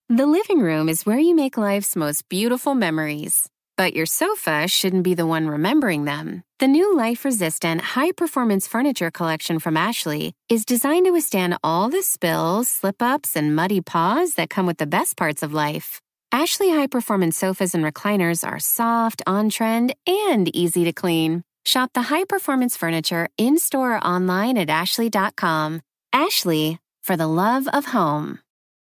The living room is where you make life's most beautiful memories. But your sofa shouldn't be the one remembering them. The new life-resistant, high-performance furniture collection from Ashley is designed to withstand all the spills, slip-ups, and muddy paws that come with the best parts of life. Ashley high-performance sofas and recliners are soft, on-trend, and easy to clean. Shop the high-performance furniture in-store or online at ashley.com. Ashley, for the love of home.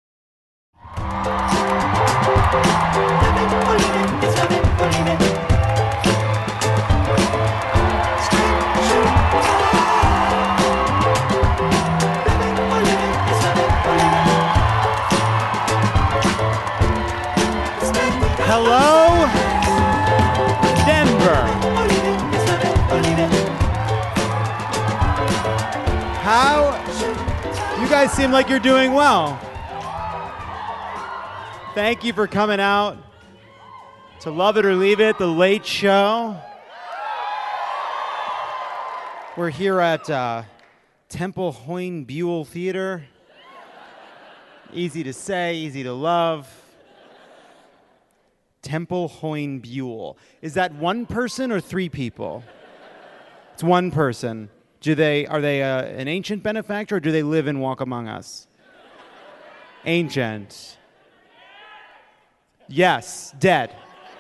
Hello, Denver. How? You guys seem like you're doing well. Thank you for coming out to Love It or Leave It, The Late Show. We're here at Temple Hoyne Buell Theater. Easy to say, easy to love. Temple Hoyne Buell. Is that one person or three people? It's one person. Are they an ancient benefactor, or do they live and walk among us? Ancient. Yes, dead.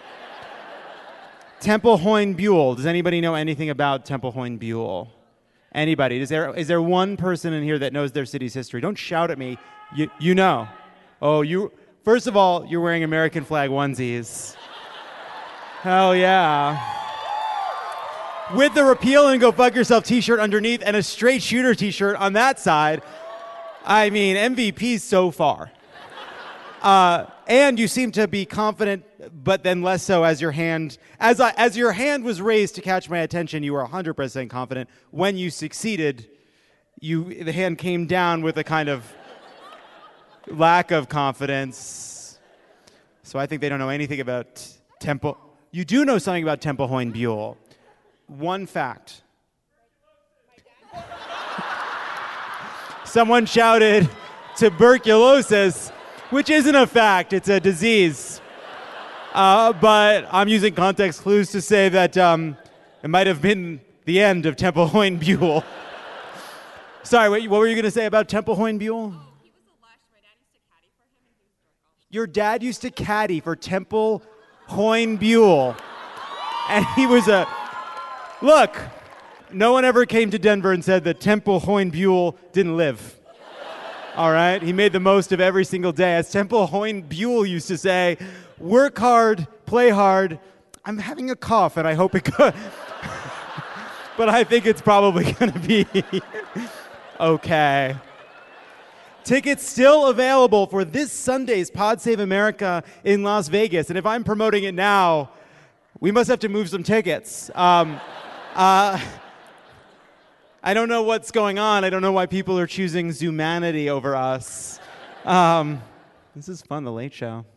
Temple Hoyne Buell. Does anybody know anything about Temple Hoyne Buell? Anybody? Is there one person in here that knows their city's history? Don't shout at me. You know. Oh, you. First of all, you're wearing American flag onesies. Hell yeah. With the Repeal and Go Fuck Yourself t-shirt underneath and a Straight Shooter t-shirt on that side. I mean, MVP so far. And you seem to be confident, but then less so as your hand, as your hand was raised to catch my attention, you were 100% confident. When you succeeded, the hand came down with a kind of lack of confidence. So I think they don't know anything about Temple. You do know something about Temple Hoyne Buell. One fact. Someone shouted tuberculosis, which isn't a fact, it's a disease. But I'm using context clues to say that it might have been the end of Temple Hoyne Buell. Sorry, what were you going to say about Temple Hoyne Buell? He was a lush. My dad used to caddy for him, and he was dark. Your dad used to caddy for Temple Hoyne Buell. And he was a... Look, no one ever came to Denver and said that Temple Hoyne Buell didn't live. All right? He made the most of every single day. As Temple Hoyne Buell used to say, work hard, play hard. I'm having a cough, and I hope it could. But I think it's probably going to be okay. Tickets still available for this Sunday's Pod Save America in Las Vegas. And if I'm promoting it now, we must have to move some tickets. I don't know what's going on. I don't know why people are choosing Zoomanity over us. This is fun, The Late Show.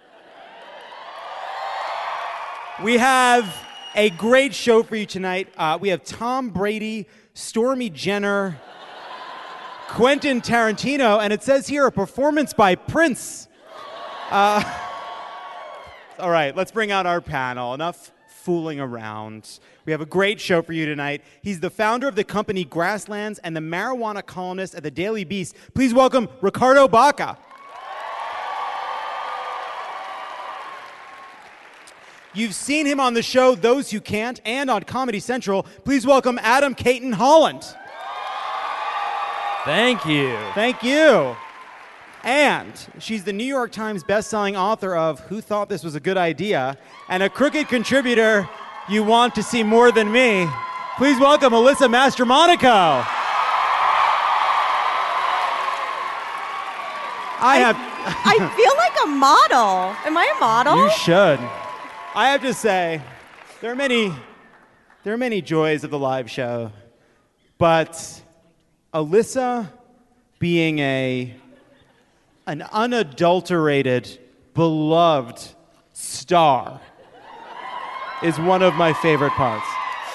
We have a great show for you tonight. We have Tom Brady, Stormy Jenner, Quentin Tarantino, and it says here a performance by Prince. All right, let's bring out our panel. Enough fooling around. We have a great show for you tonight. He's the founder of the company Grasslands and the marijuana columnist at the Daily Beast. Please welcome Ricardo Baca. You've seen him on the show Those Who Can't and on Comedy Central. Please welcome Adam Caton Holland. Thank you. Thank you. And she's the New York Times bestselling author of Who Thought This Was a Good Idea and a crooked contributor you want to see more than me. Please welcome Alyssa Mastromonaco. I feel like a model. Am I a model? You should. I have to say, there are many joys of the live show, but Alyssa being an unadulterated, beloved star is one of my favorite parts.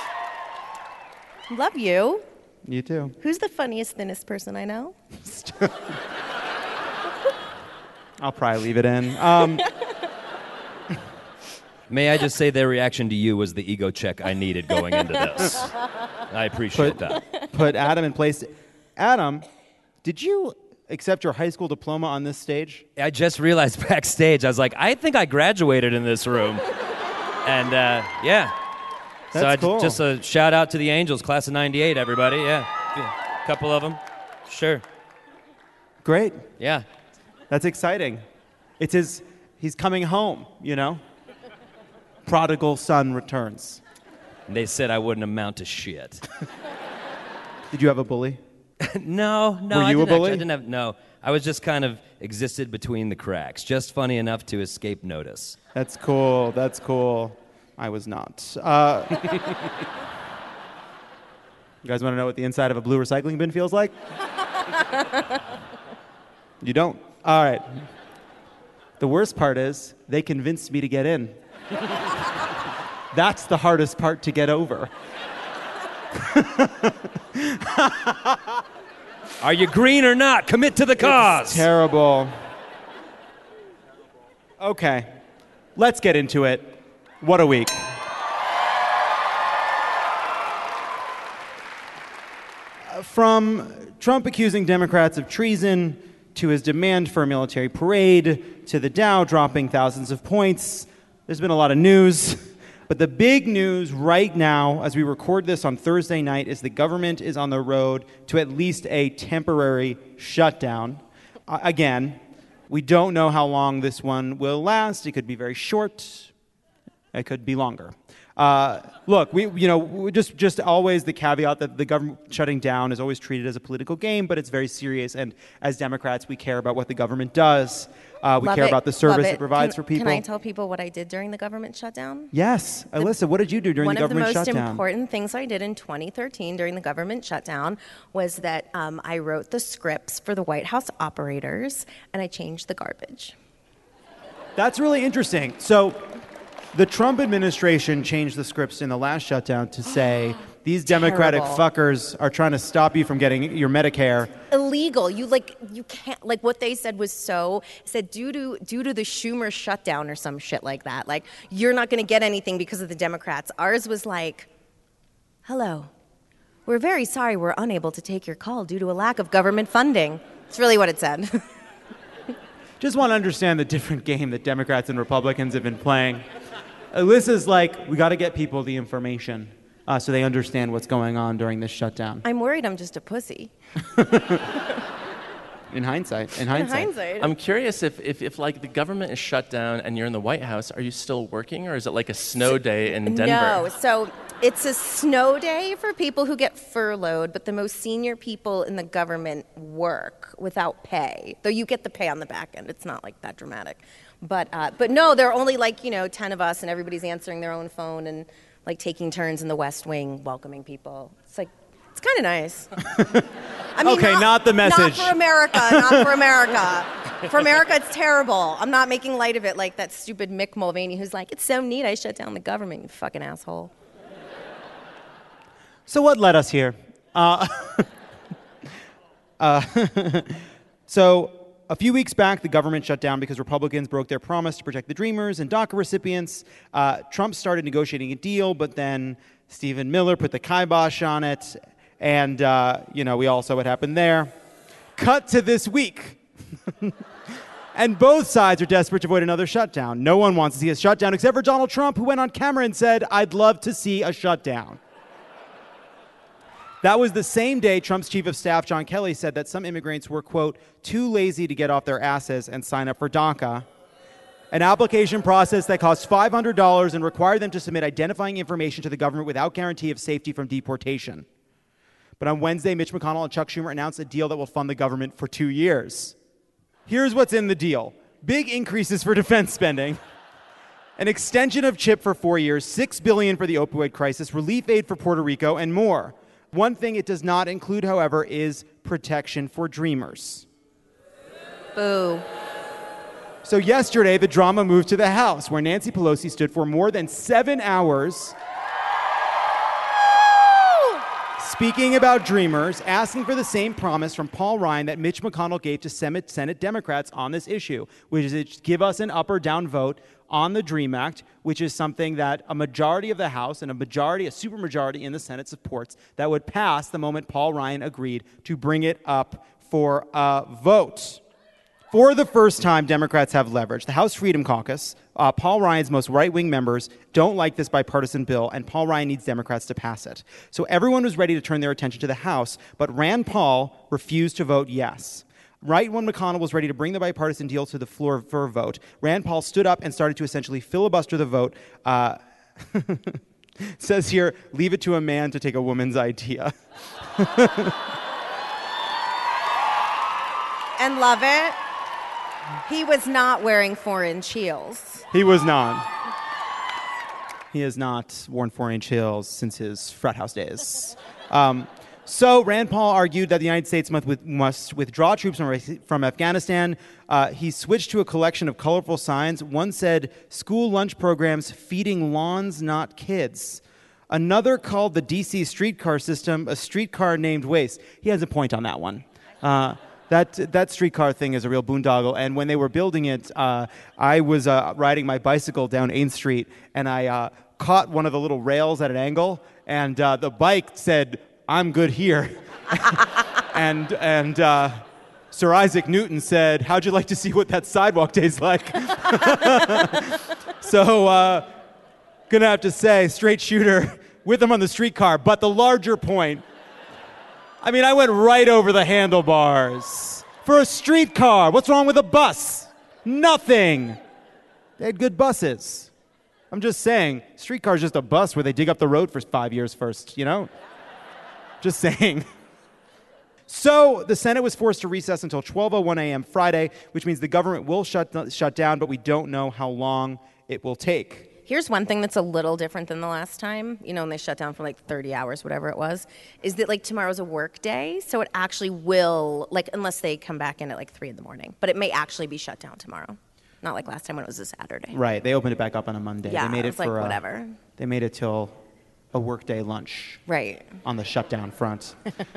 Love you. You too. Who's the funniest, thinnest person I know? I'll probably leave it in. May I just say their reaction to you was the ego check I needed going into this. I appreciate that. Put Adam in place. Adam, did you accept your high school diploma on this stage? I just realized backstage, I was like, I think I graduated in this room. And yeah. That's cool. Just a shout out to the Angels, class of 98, everybody. Yeah. A couple of them. Sure. Great. Yeah. That's exciting. He's coming home, you know? Prodigal son returns. And they said I wouldn't amount to shit. Did you have a bully? No. Were you a bully? I didn't have, no. I was just kind of existed between the cracks, just funny enough to escape notice. That's cool. I was not. You guys want to know what the inside of a blue recycling bin feels like? You don't. All right. The worst part is they convinced me to get in. That's the hardest part to get over. Are you green or not? Commit to the cause. It's terrible. Okay. Let's get into it. What a week. From Trump accusing Democrats of treason, to his demand for a military parade, to the Dow dropping thousands of points, there's been a lot of news. But the big news right now, as we record this on Thursday night, is the government is on the road to at least a temporary shutdown. Again, we don't know how long this one will last. It could be very short. It could be longer. Look, we just always the caveat that the government shutting down is always treated as a political game, but it's very serious. And as Democrats, we care about what the government does. We care about the service it provides for people. Can I tell people what I did during the government shutdown? Yes. Alyssa, what did you do during the government shutdown? One of the most important things I did in 2013 during the government shutdown was that I wrote the scripts for the White House operators, and I changed the garbage. That's really interesting. So the Trump administration changed the scripts in the last shutdown to say these Democratic fuckers are trying to stop you from getting your Medicare. Illegal. You can't, what they said was said due to the Schumer shutdown or some shit like that. Like, you're not going to get anything because of the Democrats. Ours was like, hello, we're very sorry we're unable to take your call due to a lack of government funding. It's really what it said. Just want to understand the different game that Democrats and Republicans have been playing. Alyssa's like, we got to get people the information so they understand what's going on during this shutdown. I'm worried I'm just a pussy. In hindsight. I'm curious if like the government is shut down and you're in the White House, are you still working, or is it like a snow day in Denver? No, so it's a snow day for people who get furloughed, but the most senior people in the government work without pay. Though you get the pay on the back end. It's not like that dramatic. But no, there are only 10 of us, and everybody's answering their own phone and taking turns in the West Wing welcoming people. It's kind of nice. I mean, okay, not the message. Not for America. For America, it's terrible. I'm not making light of it like that stupid Mick Mulvaney who's like, it's so neat I shut down the government, you fucking asshole. So what led us here? So a few weeks back, the government shut down because Republicans broke their promise to protect the Dreamers and DACA recipients. Trump started negotiating a deal, but then Stephen Miller put the kibosh on it. And, we all saw what happened there. Cut to this week. And both sides are desperate to avoid another shutdown. No one wants to see a shutdown except for Donald Trump, who went on camera and said, I'd love to see a shutdown. That was the same day Trump's chief of staff, John Kelly, said that some immigrants were, quote, too lazy to get off their asses and sign up for DACA, an application process that cost $500 and required them to submit identifying information to the government without guarantee of safety from deportation. But on Wednesday, Mitch McConnell and Chuck Schumer announced a deal that will fund the government for 2 years. Here's what's in the deal. Big increases for defense spending, an extension of CHIP for 4 years, $6 billion for the opioid crisis, relief aid for Puerto Rico, and more. One thing it does not include, however, is protection for Dreamers. Boo. So yesterday, the drama moved to the House, where Nancy Pelosi stood for more than 7 hours speaking about Dreamers, asking for the same promise from Paul Ryan that Mitch McConnell gave to Senate Democrats on this issue, which is to give us an up or down vote on the DREAM Act, which is something that a majority of the House and a supermajority in the Senate supports, that would pass the moment Paul Ryan agreed to bring it up for a vote. For the first time, Democrats have leverage. The House Freedom Caucus, Paul Ryan's most right-wing members, don't like this bipartisan bill, and Paul Ryan needs Democrats to pass it. So everyone was ready to turn their attention to the House, but Rand Paul refused to vote yes. Right when McConnell was ready to bring the bipartisan deal to the floor for a vote, Rand Paul stood up and started to essentially filibuster the vote. Says here, leave it to a man to take a woman's idea. And love it. He was not wearing 4-inch heels. He was not. He has not worn 4-inch heels since his frat house days. So Rand Paul argued that the United States must withdraw troops from Afghanistan. He switched to a collection of colorful signs. One said, school lunch programs feeding lawns, not kids. Another called the D.C. streetcar system a streetcar named waste. He has a point on that one. That streetcar thing is a real boondoggle. And when they were building it, I was riding my bicycle down 8th Street, and I caught one of the little rails at an angle, and the bike said, I'm good here. and Sir Isaac Newton said, how'd you like to see what that sidewalk tastes like? So, gonna have to say, straight shooter with him on the streetcar. But the larger point, I mean, I went right over the handlebars for a streetcar. What's wrong with a bus? Nothing. They had good buses. I'm just saying, streetcar's just a bus where they dig up the road for 5 years first, you know? Just saying. So the Senate was forced to recess until 12:01 a.m. Friday, which means the government will shut down, but we don't know how long it will take. Here's one thing that's a little different than the last time, you know, when they shut down for like 30 hours, whatever it was, is that like tomorrow's a work day, so it actually will, like, unless they come back in at like 3 in the morning, but it may actually be shut down tomorrow. Not like last time when it was a Saturday. Right, they opened it back up on a Monday. Yeah, they made it was like, for whatever. They made it till a workday lunch. Right. On the shutdown front.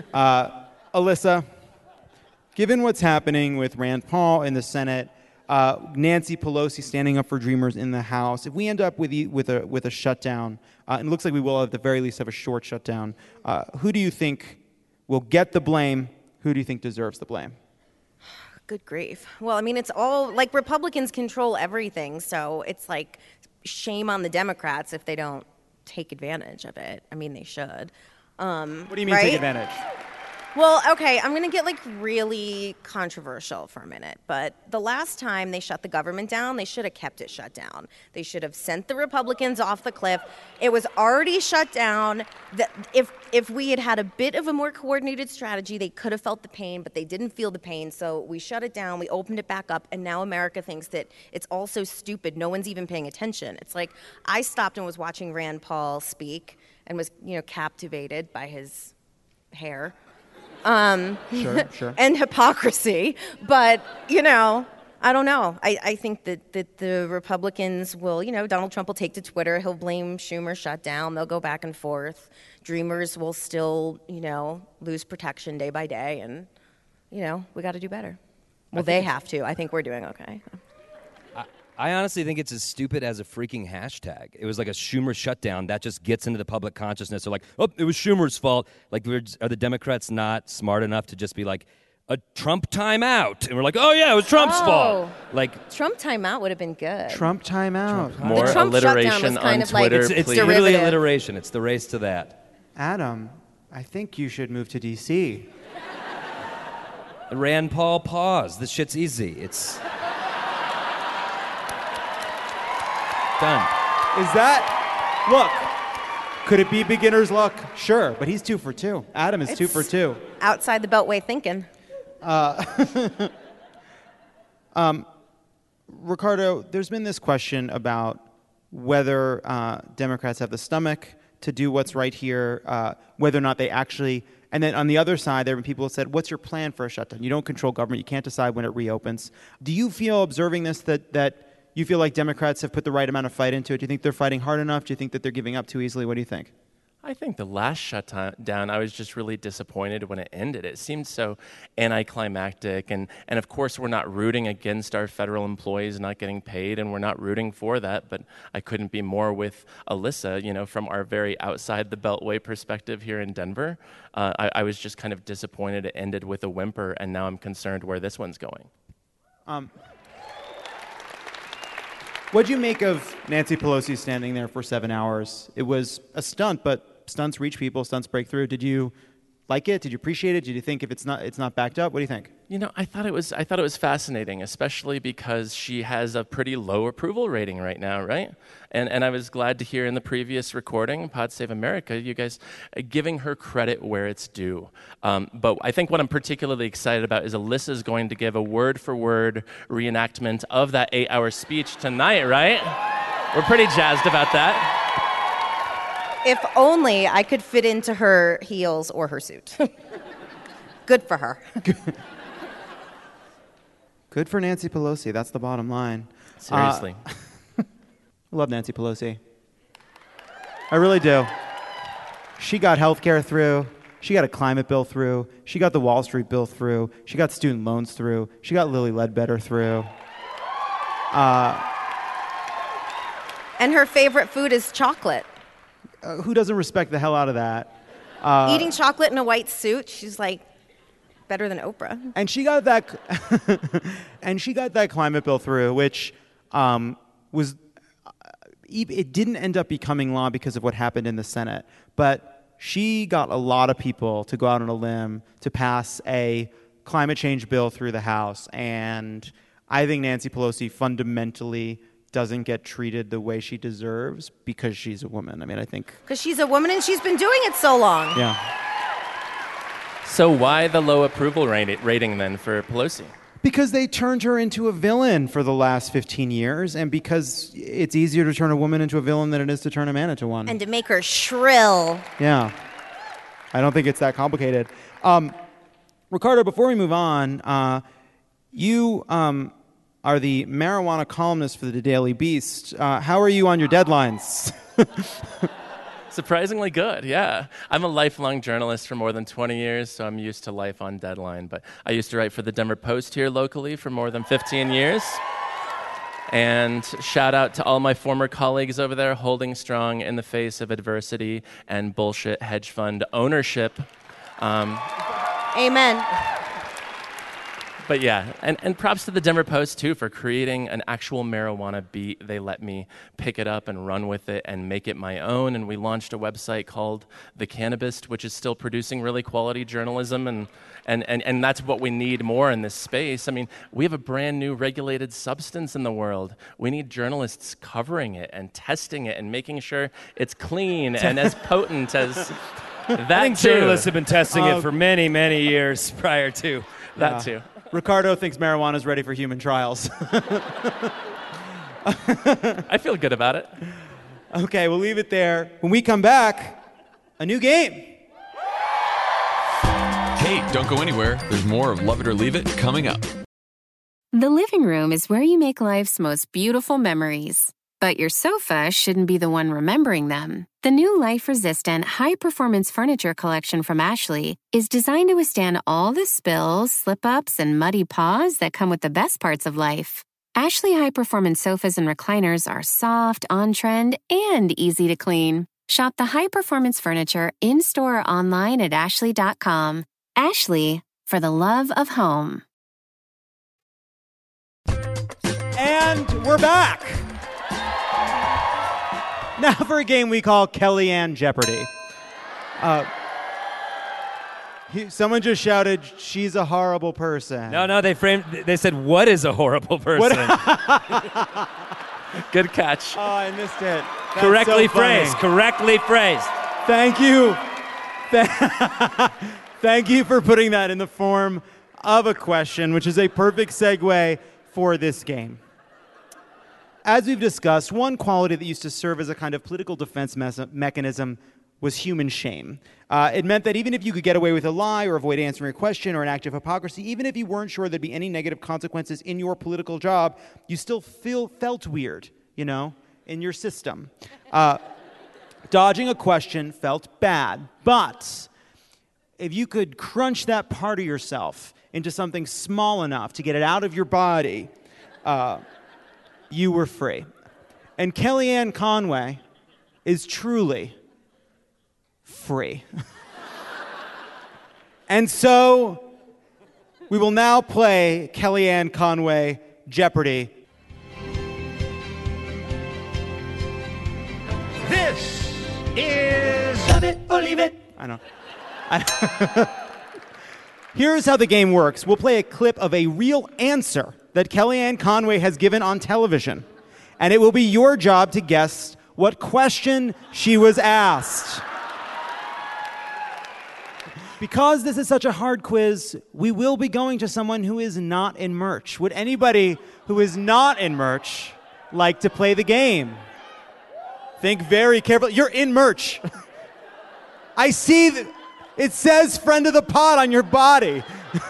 Alyssa, given what's happening with Rand Paul in the Senate, Nancy Pelosi standing up for Dreamers in the House, if we end up with a shutdown, and it looks like we will at the very least have a short shutdown, who do you think will get the blame? Who do you think deserves the blame? Good grief. Well, I mean, it's all, like, Republicans control everything, so it's like shame on the Democrats if they don't take advantage of it. I mean, they should. What do you mean, right? take advantage? Well, okay, I'm going to get like really controversial for a minute, but the last time they shut the government down, they should have kept it shut down. They should have sent the Republicans off the cliff. It was already shut down. If we had had a bit of a more coordinated strategy, they could have felt the pain, but they didn't feel the pain, so we shut it down, we opened it back up, and now America thinks that it's all so stupid, no one's even paying attention. It's like I stopped and was watching Rand Paul speak and was, you know, captivated by his hair. Sure. And hypocrisy. But, you know, I don't know. I think that the Republicans will, you know, Donald Trump will take to Twitter. He'll blame Schumer shut down. They'll go back and forth. Dreamers will still, you know, lose protection day by day. And, you know, we got to do better. Well, they have to. I think we're doing okay. I honestly think it's as stupid as a freaking hashtag. It was like a Schumer shutdown. That just gets into the public consciousness. They're like, oh, it was Schumer's fault. Like, are the Democrats not smart enough to just be like, a Trump timeout? And we're like, oh, yeah, it was Trump's fault. Like, Trump timeout would have been good. Trump timeout. More The Trump shutdown alliteration was kind on of like- Twitter, it's please. literally alliteration. It's the race to that. Adam, I think you should move to D.C. Rand Paul, pause. This shit's easy. It's done. Is that... Look, could it be beginner's luck? Sure, but he's 2 for 2. Adam is 2 for 2. Outside the Beltway thinking. Ricardo, there's been this question about whether Democrats have the stomach to do what's right here, whether or not they actually... And then on the other side, there have been people who said, what's your plan for a shutdown? You don't control government. You can't decide when it reopens. Do you feel, observing this, that you feel like Democrats have put the right amount of fight into it? Do you think they're fighting hard enough? Do you think that they're giving up too easily? What do you think? I think the last shutdown, I was just really disappointed when it ended. It seemed so anticlimactic. And of course, we're not rooting against our federal employees not getting paid, and we're not rooting for that. But I couldn't be more with Alyssa, from our very outside the Beltway perspective here in Denver. I was just kind of disappointed it ended with a whimper, and now I'm concerned where this one's going. What'd you make of Nancy Pelosi standing there for 7 hours? It was a stunt, but stunts reach people, stunts break through. Did you like it? Did you appreciate it? Did you think if it's not backed up? What do you think? I thought it was fascinating, especially because she has a pretty low approval rating right now, right? And I was glad to hear in the previous recording, Pod Save America, you guys giving her credit where it's due. But I think what I'm particularly excited about is Alyssa's going to give a word-for-word reenactment of that 8-hour speech tonight, right? We're pretty jazzed about that. If only I could fit into her heels or her suit. Good for her. Good for Nancy Pelosi. That's the bottom line. Seriously. I love Nancy Pelosi. I really do. She got health care through. She got a climate bill through. She got the Wall Street bill through. She got student loans through. She got Lilly Ledbetter through. And her favorite food is chocolate. Who doesn't respect the hell out of that? Eating chocolate in a white suit, she's like better than Oprah. And she got that, climate bill through, which was. It didn't end up becoming law because of what happened in the Senate, but she got a lot of people to go out on a limb to pass a climate change bill through the House, and I think Nancy Pelosi fundamentally doesn't get treated the way she deserves because she's a woman. I mean, I think... Because she's a woman and she's been doing it so long. Yeah. So why the low approval rating then for Pelosi? Because they turned her into a villain for the last 15 years, and because it's easier to turn a woman into a villain than it is to turn a man into one. And to make her shrill. Yeah. I don't think it's that complicated. Ricardo, before we move on, you... are the marijuana columnist for the Daily Beast. How are you on your deadlines? Surprisingly good, yeah. I'm a lifelong journalist for more than 20 years, so I'm used to life on deadline. But I used to write for the Denver Post here locally for more than 15 years. And shout out to all my former colleagues over there holding strong in the face of adversity and bullshit hedge fund ownership. Amen. But yeah, and props to the Denver Post, too, for creating an actual marijuana beat. They let me pick it up and run with it and make it my own. And we launched a website called The Cannabist, which is still producing really quality journalism. And that's what we need more in this space. I mean, we have a brand new regulated substance in the world. We need journalists covering it and testing it and making sure it's clean and as potent as that, I think too. journalists have been testing it for many, many years prior to. That, too. Ricardo thinks marijuana is ready for human trials. I feel good about it. Okay, we'll leave it there. When we come back, a new game. Hey, don't go anywhere. There's more of Love It or Leave It coming up. The living room is where you make life's most beautiful memories. But your sofa shouldn't be the one remembering them. The new life-resistant, high-performance furniture collection from Ashley is designed to withstand all the spills, slip-ups, and muddy paws that come with the best parts of life. Ashley high-performance sofas and recliners are soft, on-trend, and easy to clean. Shop the high-performance furniture in-store or online at ashley.com. Ashley, for the love of home. And we're back. Now for a game we call Kellyanne Jeopardy. Someone just shouted, "She's a horrible person." No, they said, "What is a horrible person?" Good catch. Oh, I missed it. That's Correctly so funny. phrased. Correctly phrased. Thank you. Thank you for putting that in the form of a question, which is a perfect segue for this game. As we've discussed, one quality that used to serve as a kind of political defense mechanism was human shame. It meant that even if you could get away with a lie or avoid answering a question or an act of hypocrisy, even if you weren't sure there'd be any negative consequences in your political job, you still felt weird, in your system. dodging a question felt bad. But if you could crunch that part of yourself into something small enough to get it out of your body, you were free. And Kellyanne Conway is truly free. And so we will now play Kellyanne Conway Jeopardy! This is Love It or Leave It. I know. Here's how the game works. We'll play a clip of a real answer that Kellyanne Conway has given on television. And it will be your job to guess what question she was asked. Because this is such a hard quiz, we will be going to someone who is not in merch. Would anybody who is not in merch like to play the game? Think very carefully. You're in merch. I see that it says friend of the pod on your body.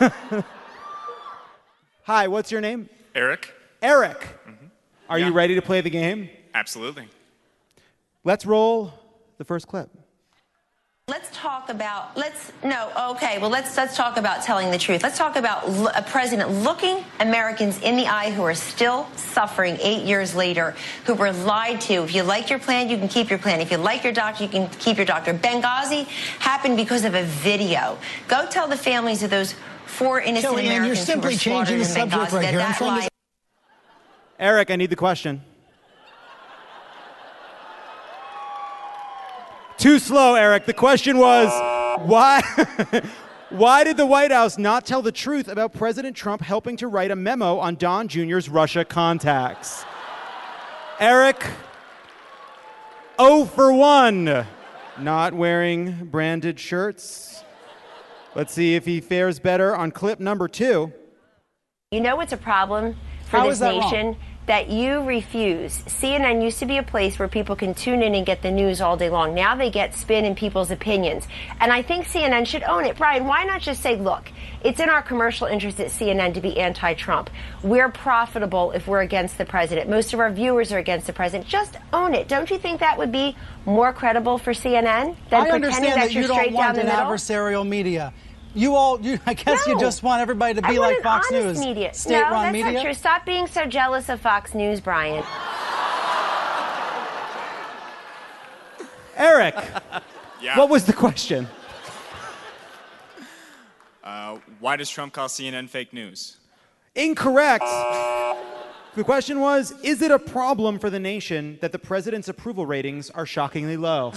Hi, what's your name? Eric. Eric. Mm-hmm. Are you ready to play the game? Absolutely. Let's roll the first clip. Let's talk about, let's talk about telling the truth. Let's talk about a president looking Americans in the eye who are still suffering 8 years later, who were lied to. If you like your plan, you can keep your plan. If you like your doctor, you can keep your doctor. Benghazi happened because of a video. Go tell the families of those 4 innocent Kellyanne, Americans you're simply who were changing the slaughtered in subject Benghazi. right here. I'm That trying to... lie. Eric, I need the question. Too slow, Eric. The question was, why did the White House not tell the truth about President Trump helping to write a memo on Don Jr.'s Russia contacts? Eric, 0 for 1. Not wearing branded shirts. Let's see if he fares better on clip number 2. You know it's a problem for this nation that you refuse. CNN used to be a place where people can tune in and get the news all day long. Now they get spin in people's opinions. And I think CNN should own it. Brian, why not just say, look, it's in our commercial interest at CNN to be anti-Trump. We're profitable if we're against the president. Most of our viewers are against the president. Just own it. Don't you think that would be more credible for CNN than pretending that you're straight down the middle? I understand that you don't want an adversarial media. I guess you just want everybody to be like Fox News. Media. State-run media. No, that's not true. Stop being so jealous of Fox News, Brian. Eric, Yeah. what was the question? Why does Trump call CNN fake news? Incorrect. The question was, is it a problem for the nation that the president's approval ratings are shockingly low?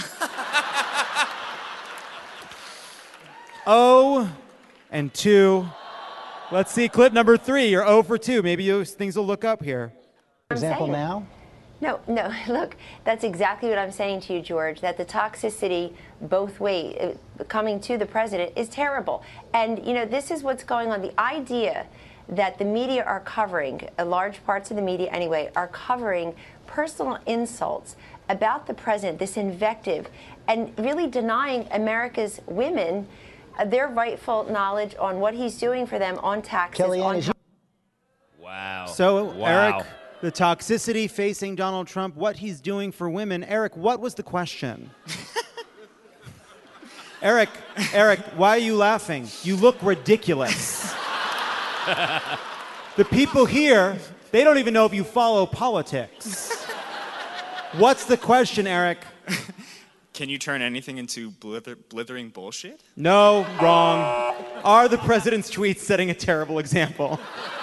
0 and 2. Let's see clip number 3. You're 0 for 2. Maybe things will look up here. Example now? No, look, that's exactly what I'm saying to you, George, that the toxicity both ways, coming to the president, is terrible. And, this is what's going on. The idea that the media are covering, large parts of the media anyway, are covering personal insults about the president, this invective, and really denying America's women their rightful knowledge on what he's doing for them on taxes. Wow. So, Wow. Eric, the toxicity facing Donald Trump, what he's doing for women. Eric, what was the question? Eric, why are you laughing? You look ridiculous. The people here, they don't even know if you follow politics. What's the question, Eric? Can you turn anything into blithering bullshit? No, wrong. Are the president's tweets setting a terrible example?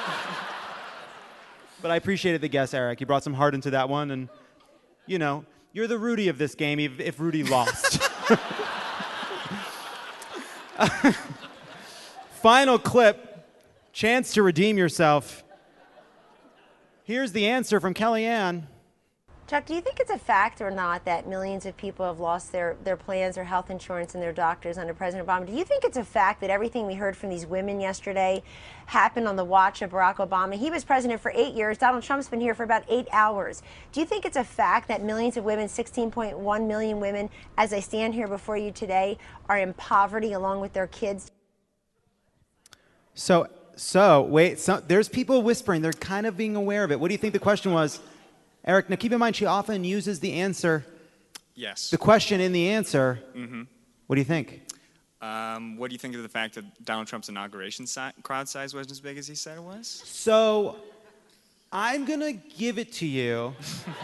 But I appreciated the guess, Eric. You brought some heart into that one, and, you're the Rudy of this game, if Rudy lost. Final clip, chance to redeem yourself. Here's the answer from Kellyanne. Chuck, do you think it's a fact or not that millions of people have lost their plans, their health insurance, and their doctors under President Obama? Do you think it's a fact that everything we heard from these women yesterday happened on the watch of Barack Obama? He was president for 8 years. Donald Trump's been here for about 8 hours. Do you think it's a fact that millions of women, 16.1 million women, as I stand here before you today, are in poverty along with their kids? So there's people whispering. They're kind of being aware of it. What do you think the question was? Eric, now keep in mind she often uses the answer Yes. The question in the answer, what do you think? What do you think of the fact that Donald Trump's inauguration crowd size wasn't as big as he said it was? So, I'm going to give it to you.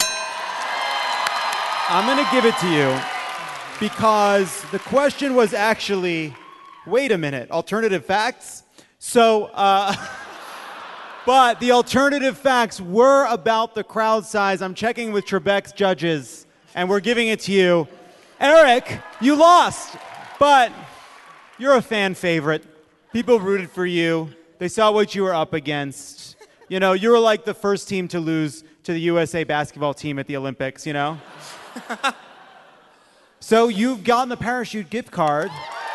I'm going to give it to you because the question was actually, wait a minute, alternative facts? So, but the alternative facts were about the crowd size. I'm checking with Trebek's judges, and we're giving it to you. Eric, you lost, but you're a fan favorite. People rooted for you. They saw what you were up against. You know, you were like the first team to lose to the USA basketball team at the Olympics, you know? So you've gotten the parachute gift card.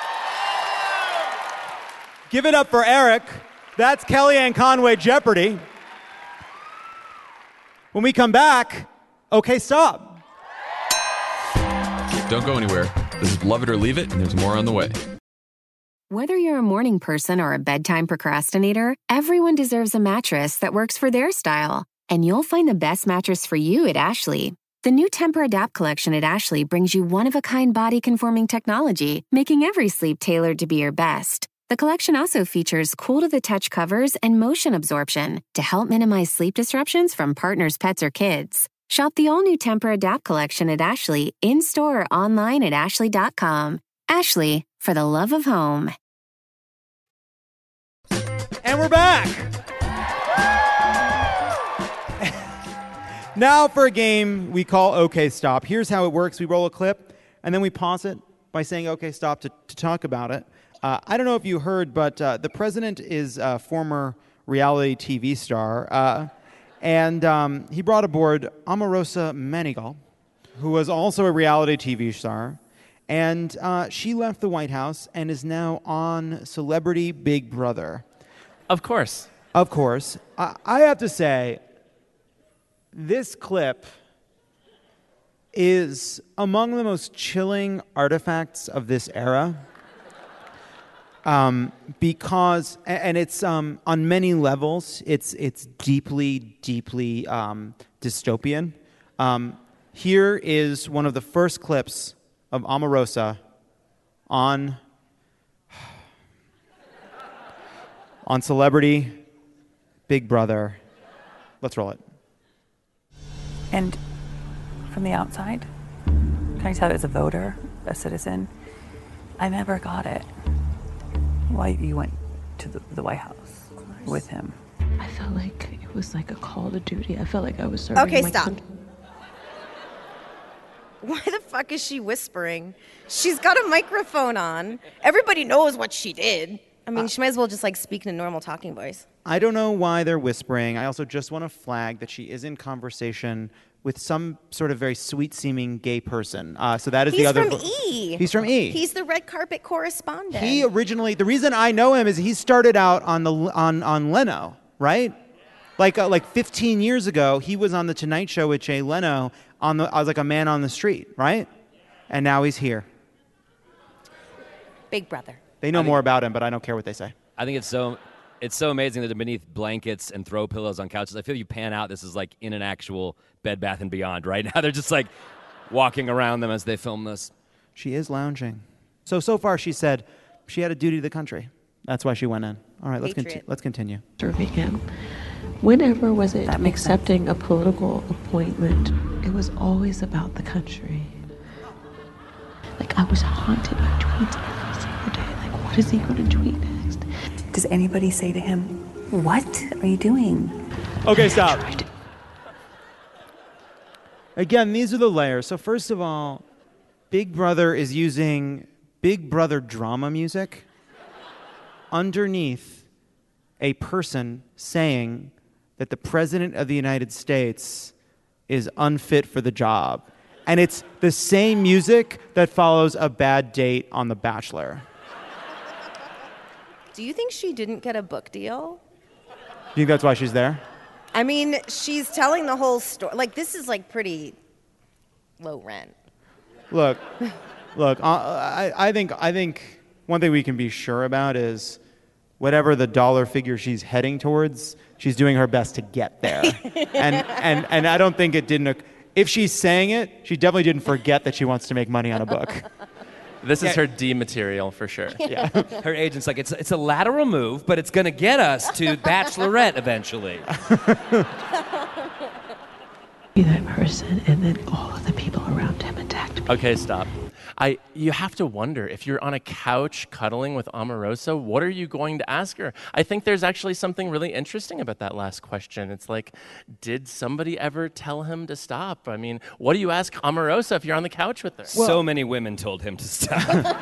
Give it up for Eric. That's Kellyanne Conway Jeopardy. When we come back, okay, stop. Don't go anywhere. This is Love It or Leave It, and there's more on the way. Whether you're a morning person or a bedtime procrastinator, everyone deserves a mattress that works for their style. And you'll find the best mattress for you at Ashley. The new Temper-Adapt collection at Ashley brings you one-of-a-kind body-conforming technology, making every sleep tailored to be your best. The collection also features cool-to-the-touch covers and motion absorption to help minimize sleep disruptions from partners, pets, or kids. Shop the all-new Temper-Adapt collection at Ashley, in-store or online at ashley.com. Ashley, for the love of home. And we're back. Now for a game we call OK Stop. Here's how it works. We roll a clip, and then we pause it by saying OK Stop to talk about it. I don't know if you heard, but the president is a former reality TV star, and he brought aboard Omarosa Manigault, who was also a reality TV star, and she left the White House and is now on Celebrity Big Brother. Of course. Of course. I have to say, this clip is among the most chilling artifacts of this era. Because, and it's on many levels, it's deeply, deeply dystopian. Here is one of the first clips of Omarosa on Celebrity Big Brother. Let's roll it. And from the outside, can I tell you as a voter, a citizen, I never got it. Why you went to the White House with him? I felt like it was like a call to duty. I felt like I was serving Okay, my stop. country. Why the fuck is she whispering? She's got a microphone on. Everybody knows what she did. I mean, she might as well just like speak in a normal talking voice. I don't know why they're whispering. I also just want to flag that she is in conversation with some sort of very sweet-seeming gay person. So that is the other. He's from E! He's from E! He's the red carpet correspondent. He originally, the reason I know him is he started out on Leno, right? Like 15 years ago, he was on the Tonight Show with Jay Leno. I was like a man on the street, right? And now he's here. Big Brother. They know more about him, but I don't care what they say. I think it's so amazing that they're beneath blankets and throw pillows on couches. I feel you pan out, this is like in an actual Bed Bath & Beyond right now. They're just like walking around them as they film this. She is lounging. So far she said she had a duty to the country. That's why she went in. All right, let's continue. Serving him. Whenever was it accepting a political appointment, it was always about the country. Like, I was haunted by tweets every single day. Like, what is he going to tweet next? Does anybody say to him, "What are you doing?" Okay, stop. Again, these are the layers. So first of all, Big Brother is using Big Brother drama music underneath a person saying that the President of the United States is unfit for the job. And it's the same music that follows a bad date on The Bachelor. Do you think she didn't get a book deal? You think that's why she's there? I mean, she's telling the whole story. Like, this is like pretty low rent. Look, I think one thing we can be sure about is whatever the dollar figure she's heading towards, she's doing her best to get there. and I don't think it didn't. if she's saying it, she definitely didn't forget that she wants to make money on a book. This is her D material for sure. Yeah. Her agent's like, it's a lateral move, but it's going to get us to Bachelorette eventually. Be that person, and then all of the people around him attacked me. Okay, stop. You have to wonder, if you're on a couch cuddling with Omarosa, what are you going to ask her? I think there's actually something really interesting about that last question. It's like, did somebody ever tell him to stop? I mean, what do you ask Omarosa if you're on the couch with her? So many women told him to stop.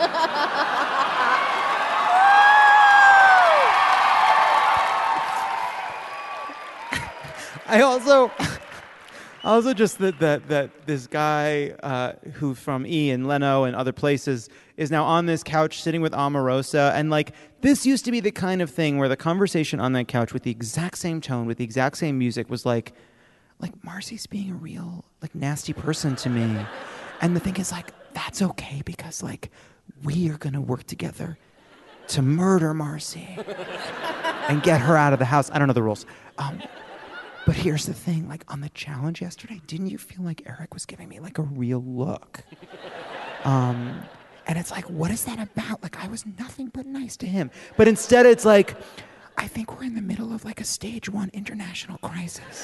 I also just that this guy who from E! and Leno and other places is now on this couch sitting with Omarosa, and like this used to be the kind of thing where the conversation on that couch with the exact same tone, with the exact same music was like Marcy's being a real like nasty person to me, and the thing is like that's okay because like we are gonna work together to murder Marcy and get her out of the house. I don't know the rules. But here's the thing, like on the challenge yesterday, didn't you feel like Eric was giving me like a real look? And it's like, what is that about? Like I was nothing but nice to him. But instead it's like, I think we're in the middle of like a stage 1 international crisis.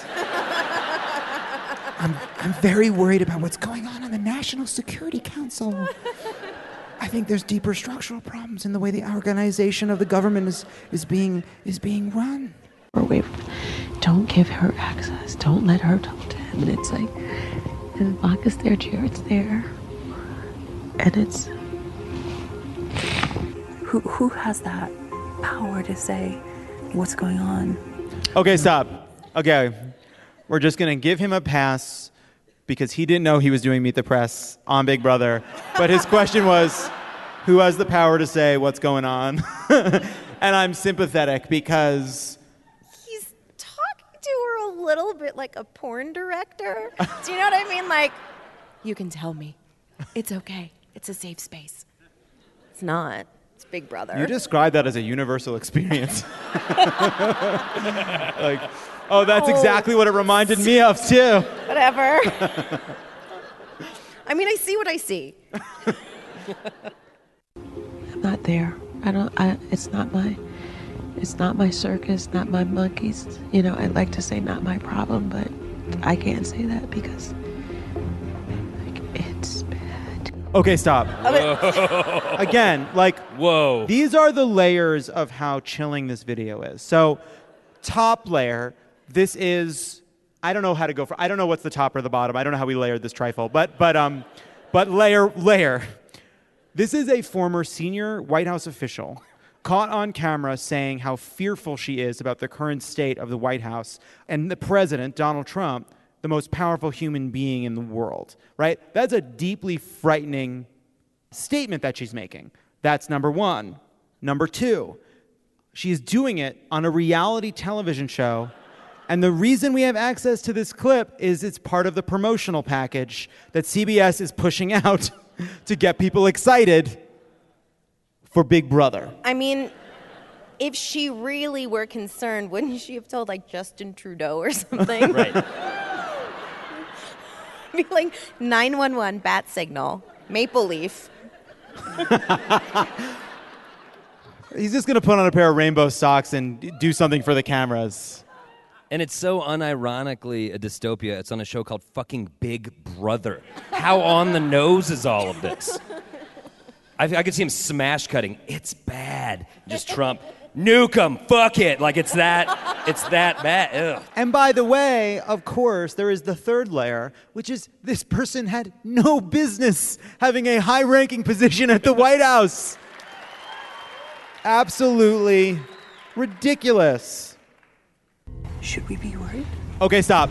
I'm very worried about what's going on in the National Security Council. I think there's deeper structural problems in the way the organization of the government is being run. Wait, don't give her access. Don't let her talk to him. And it's like, and vodka's there, Jared's there, and it's who has that power to say what's going on? Okay, stop. Okay, we're just gonna give him a pass because he didn't know he was doing Meet the Press on Big Brother. But his question was, who has the power to say what's going on? And I'm sympathetic because a little bit like a porn director. Do you know what I mean? Like, you can tell me. It's okay. It's a safe space. It's not. It's Big Brother. You describe that as a universal experience. Like, oh, that's exactly what it reminded me of, too. Whatever. I mean, I see what I see. I'm not there. It's not my circus, not my monkeys. You know, I'd like to say not my problem, but I can't say that because like, it's bad. Okay, stop. Again, like, whoa. These are the layers of how chilling this video is. So, top layer, this is, I don't know how to go for, I don't know what's the top or the bottom. I don't know how we layered this trifle, but layer. This is a former senior White House official caught on camera saying how fearful she is about the current state of the White House and the president, Donald Trump, the most powerful human being in the world, right? That's a deeply frightening statement that she's making. That's number one. Number two, she's doing it on a reality television show, and the reason we have access to this clip is it's part of the promotional package that CBS is pushing out to get people excited for Big Brother. I mean, if she really were concerned, wouldn't she have told like Justin Trudeau or something? Right. Be like 911 bat signal, Maple Leaf. He's just gonna put on a pair of rainbow socks and do something for the cameras. And it's so unironically a dystopia. It's on a show called fucking Big Brother. How on the nose is all of this? I could see him smash cutting. It's bad. Just Trump. Nuke him. Fuck it. Like it's that bad. Ugh. And by the way, of course, there is the third layer, which is this person had no business having a high-ranking position at the White House. Absolutely ridiculous. Should we be worried? Okay, stop.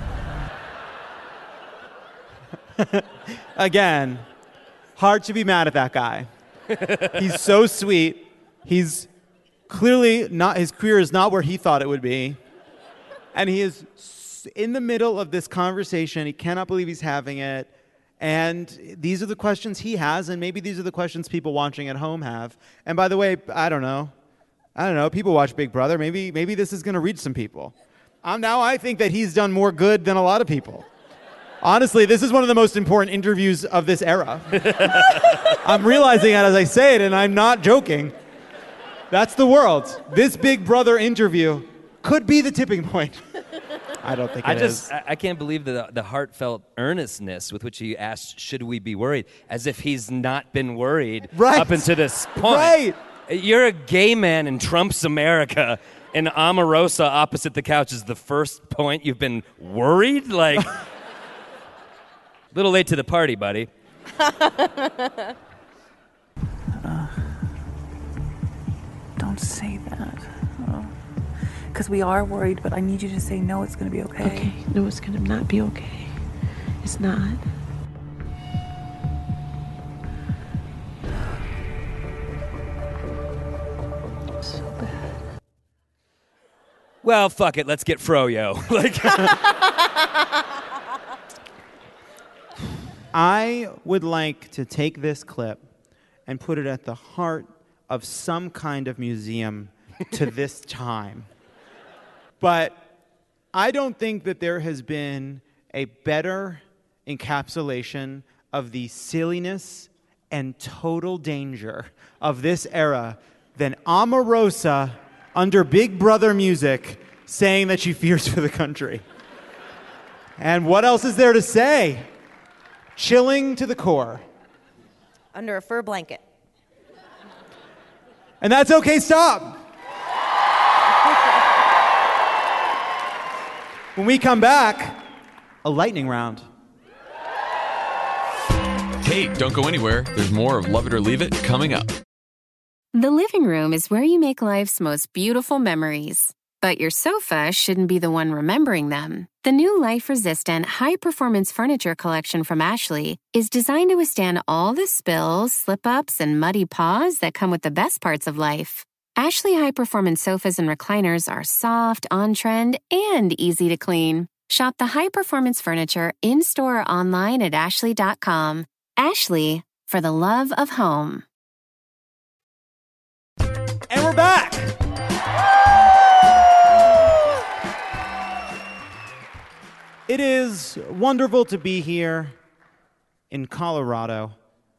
Again, hard to be mad at that guy. He's so sweet. He's clearly not, his career is not where he thought it would be. And he is in the middle of this conversation. He cannot believe he's having it. And these are the questions he has, and maybe these are the questions people watching at home have. And by the way, I don't know. People watch Big Brother. Maybe this is going to reach some people. I think that he's done more good than a lot of people. Honestly, this is one of the most important interviews of this era. I'm realizing it as I say it, and I'm not joking. That's the world. This Big Brother interview could be the tipping point. I don't think it is. I can't believe the heartfelt earnestness with which he asked, should we be worried? As if he's not been worried up until this point. Right. You're a gay man in Trump's America, and Omarosa opposite the couch is the first point you've been worried? Like, little late to the party, buddy. Don't say that. Because we are worried, but I need you to say, no, it's going to be okay. Okay, no, it's going to not be okay. It's not. So bad. Well, fuck it, let's get froyo. Like, I would like to take this clip and put it at the heart of some kind of museum to this time. But I don't think that there has been a better encapsulation of the silliness and total danger of this era than Omarosa under Big Brother music saying that she fears for the country. And what else is there to say? Chilling to the core. Under a fur blanket. And that's okay, stop. When we come back, a lightning round. Hey, don't go anywhere. There's more of Love It or Leave It coming up. The living room is where you make life's most beautiful memories. But your sofa shouldn't be the one remembering them. The new life-resistant, high-performance furniture collection from Ashley is designed to withstand all the spills, slip-ups, and muddy paws that come with the best parts of life. Ashley high-performance sofas and recliners are soft, on-trend, and easy to clean. Shop the high-performance furniture in-store or online at ashley.com. Ashley, for the love of home. And we're back! It is wonderful to be here in Colorado,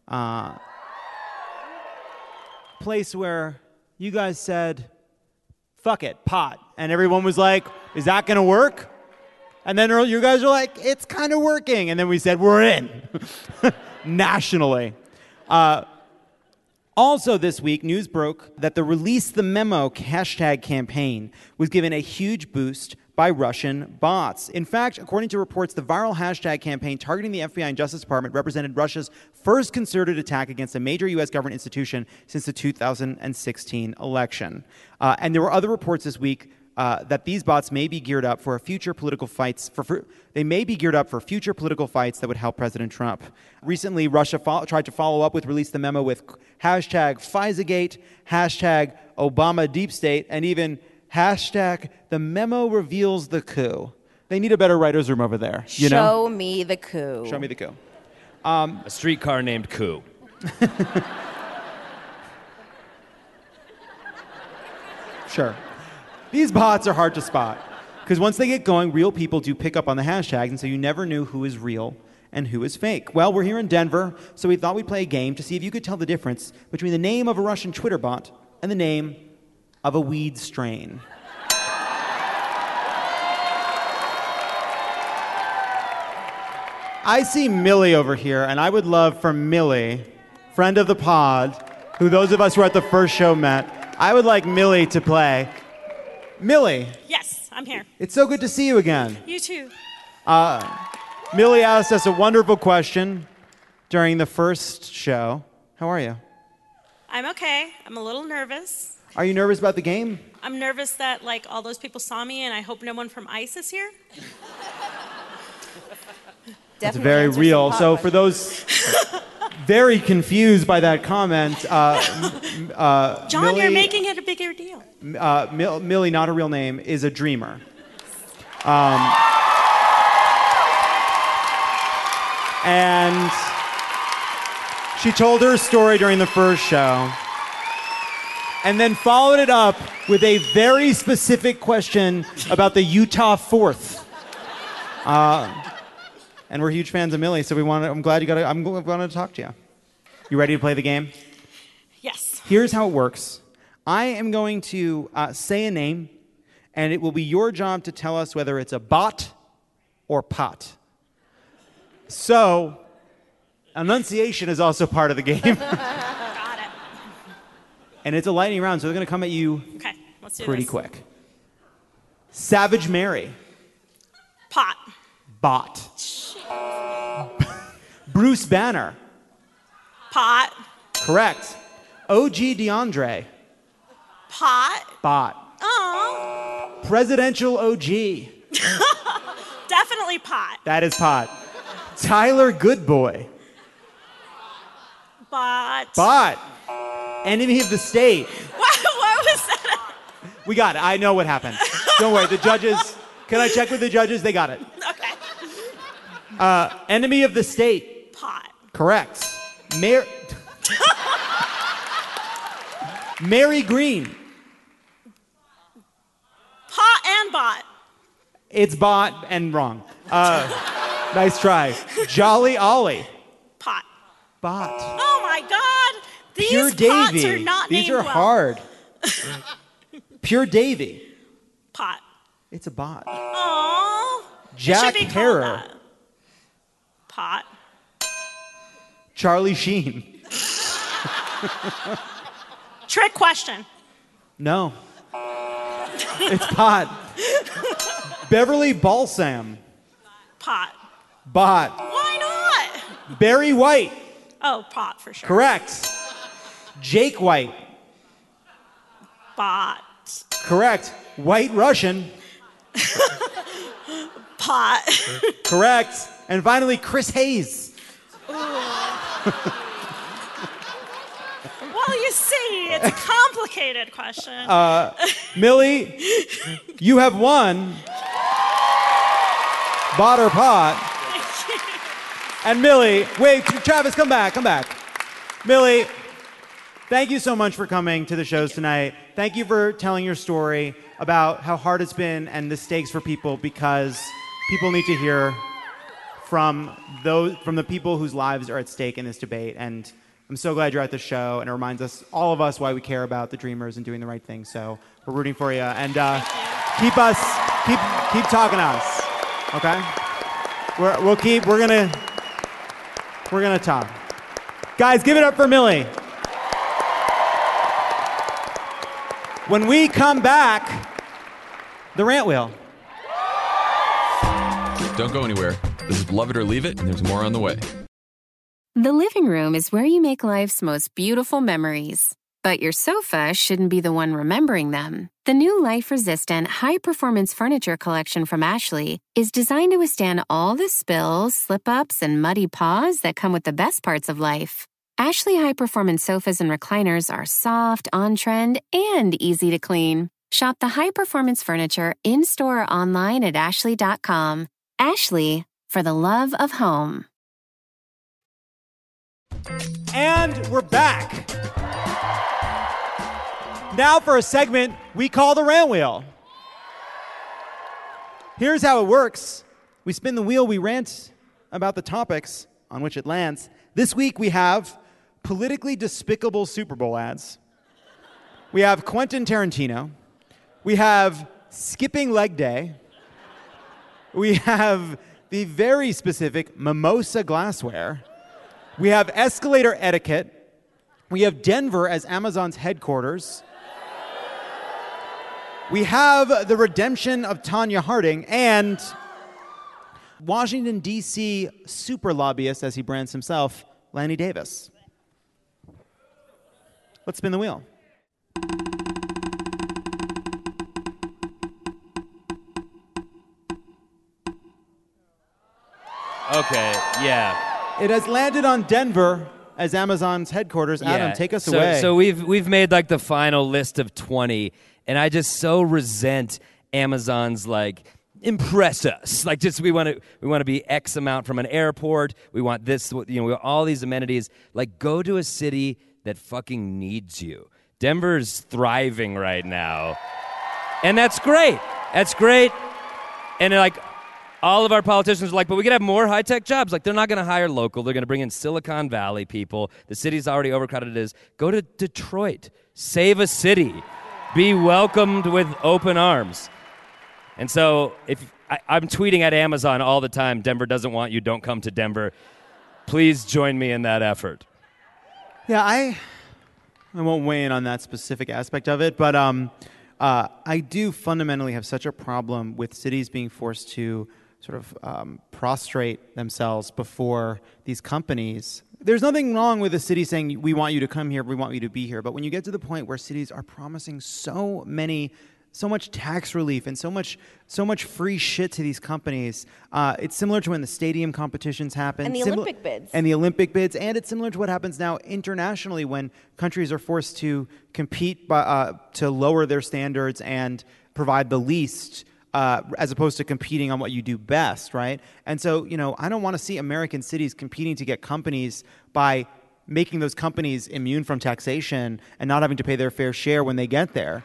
place where you guys said, fuck it, pot. And everyone was like, is that going to work? And then you guys were like, it's kind of working. And then we said, we're in, nationally. Also this week, news broke that the Release the Memo hashtag campaign was given a huge boost by Russian bots. In fact, according to reports, the viral hashtag campaign targeting the FBI and Justice Department represented Russia's first concerted attack against a major U.S. government institution since the 2016 election. And there were other reports this week that these bots may be geared up for future political fights. They may be geared up for future political fights that would help President Trump. Recently, Russia tried to follow up with Release the Memo with hashtag FISAgate, hashtag Obama Deep State, and even hashtag the memo reveals the coup. They need a better writer's room over there. Show me the coup. Show me the coup. A streetcar named Coup. Sure. These bots are hard to spot because once they get going, real people do pick up on the hashtags, and so you never knew who is real and who is fake. Well, we're here in Denver, so we thought we'd play a game to see if you could tell the difference between the name of a Russian Twitter bot and the name of a weed strain. I see Millie over here, and I would love for Millie, friend of the pod, who those of us who were at the first show met, I would like Millie to play. Millie. Yes, I'm here. It's so good to see you again. You too. Millie asked us a wonderful question during the first show. How are you? I'm okay. I'm a little nervous. Are you nervous about the game? I'm nervous that, like, all those people saw me, and I hope no one from ICE is here. That's very real. So for those very confused by that comment, John, Millie, you're making it a bigger deal. Millie, not a real name, is a dreamer. And she told her story during the first show and then followed it up with a very specific question about the Utah 4th. and we're huge fans of Millie, so I'm glad I'm going to talk to you. You ready to play the game? Yes. Here's how it works. I am going to say a name, and it will be your job to tell us whether it's a bot or pot. So, enunciation is also part of the game. Got it. And it's a lightning round, so they're going to come at you Okay, let's do pretty this. quick. Savage Mary. Pot. Bot. Bruce Banner. Pot. Correct. OG DeAndre. Pot. Bot. Oh. Presidential OG. Definitely pot. That is pot. Tyler Goodboy. But. Bot. Enemy of the state. What was that? We got it. I know what happened. Don't worry. The judges. Can I check with the judges? They got it. Okay. Enemy of the state. Pot. Correct. Mary Green. Pot and bot. It's bot and wrong. Nice try. Jolly Ollie. Pot. Bot. Oh my God. These Pure pots Davy. are not These named are well. hard. Pure Davy. Pot. It's a bot. Aww. Jack It should be called Harrer. that. Pot. Charlie Sheen. Trick question. No. It's pot. Beverly Balsam. Pot. Bot. Why not? Barry White. Oh, pot for sure. Correct. Jake White. Bot. Correct. White Russian. Pot. Correct. And finally, Chris Hayes. Well, you see, it's a complicated question. Millie, you have won bot or pot. And Millie, wait, Travis, come back. Millie, thank you so much for coming to the shows tonight. Thank you for telling your story about how hard it's been and the stakes for people, because people need to hear from the people whose lives are at stake in this debate. And I'm so glad you're at the show, and it reminds all of us why we care about the Dreamers and doing the right thing. So we're rooting for you, and keep talking to us, okay? We're gonna talk. Guys, give it up for Millie. When we come back, the rant wheel. Don't go anywhere. This is Love It or Leave It, and there's more on the way. The living room is where you make life's most beautiful memories. But your sofa shouldn't be the one remembering them. The new life-resistant, high-performance furniture collection from Ashley is designed to withstand all the spills, slip-ups, and muddy paws that come with the best parts of life. Ashley high-performance sofas and recliners are soft, on-trend, and easy to clean. Shop the high-performance furniture in-store or online at ashley.com. Ashley, for the love of home. And we're back. Now for a segment we call the rant wheel. Here's how it works. We spin the wheel, we rant about the topics on which it lands. This week we have politically despicable Super Bowl ads. We have Quentin Tarantino. We have skipping leg day. We have the very specific mimosa glassware. We have escalator etiquette. We have Denver as Amazon's headquarters. We have the redemption of Tanya Harding and Washington, D.C. super lobbyist, as he brands himself, Lanny Davis. Let's spin the wheel. Okay, yeah. It has landed on Denver as Amazon's headquarters. Adam, take us away. So we've made like the final list of 20, and I just so resent Amazon's like impress us. Like just we want to be X amount from an airport. We want this, we want all these amenities. Like go to a city that fucking needs you. Denver's thriving right now, and that's great. That's great, and like all of our politicians are like, but we could have more high-tech jobs. Like, they're not going to hire local. They're going to bring in Silicon Valley people. The city's already overcrowded as is. Go to Detroit. Save a city. Be welcomed with open arms. And so I'm tweeting at Amazon all the time, Denver doesn't want you, don't come to Denver. Please join me in that effort. Yeah, I won't weigh in on that specific aspect of it, but I do fundamentally have such a problem with cities being forced to sort of prostrate themselves before these companies. There's nothing wrong with a city saying, we want you to come here, we want you to be here. But when you get to the point where cities are promising so much tax relief and so much free shit to these companies, it's similar to when the stadium competitions happen. And the Olympic bids. And the Olympic bids. And it's similar to what happens now internationally when countries are forced to compete to lower their standards and provide the least, as opposed to competing on what you do best, right? And so, I don't want to see American cities competing to get companies by making those companies immune from taxation and not having to pay their fair share when they get there.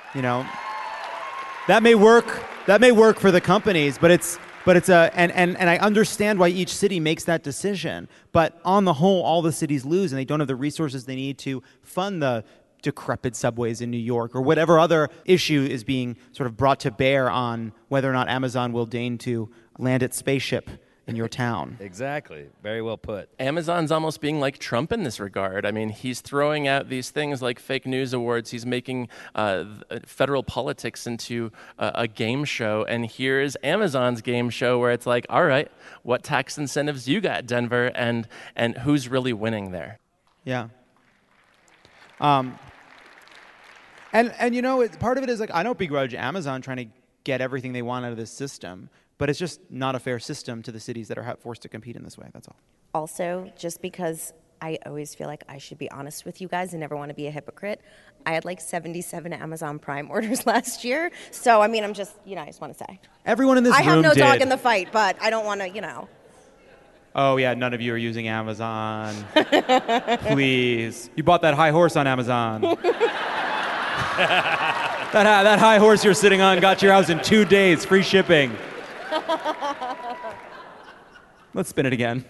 That may work for the companies, but it's and I understand why each city makes that decision. But on the whole, all the cities lose, and they don't have the resources they need to fund the decrepit subways in New York or whatever other issue is being sort of brought to bear on whether or not Amazon will deign to land its spaceship in your town. Exactly. Very well put. Amazon's almost being like Trump in this regard. I mean, he's throwing out these things like fake news awards. He's making federal politics into a game show. And here's Amazon's game show where it's like, all right, what tax incentives you got, Denver, and who's really winning there? Yeah. And part of it is like, I don't begrudge Amazon trying to get everything they want out of this system. But it's just not a fair system to the cities that are forced to compete in this way. That's all. Also, just because I always feel like I should be honest with you guys and never want to be a hypocrite, I had like 77 Amazon Prime orders last year. So, I mean, I just want to say. Everyone in this room I have no did. dog in the fight, but I don't want to, Oh, yeah, none of you are using Amazon. Please. You bought that high horse on Amazon. that high horse you're sitting on got to your house in 2 days, free shipping. Let's spin it again.